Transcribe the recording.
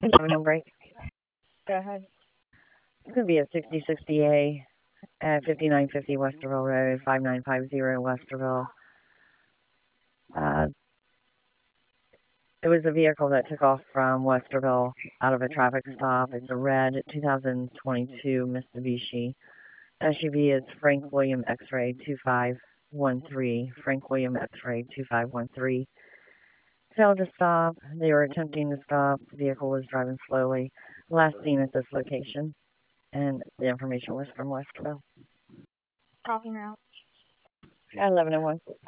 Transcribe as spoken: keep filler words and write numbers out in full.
eleven break. Go ahead. It's going to be a sixty sixty A at fifty-nine fifty Westerville Road, five nine five zero Westerville. Uh, it was a vehicle that took off from Westerville out of a traffic stop. It's a red two thousand twenty-two Mitsubishi. S U V is Frank William X-Ray two five one three. Frank William X-Ray two five one three. Failed to stop. They were attempting to stop. The vehicle was driving slowly. Last seen at this location. And the information was from Westerville. Talking now. At eleven oh one.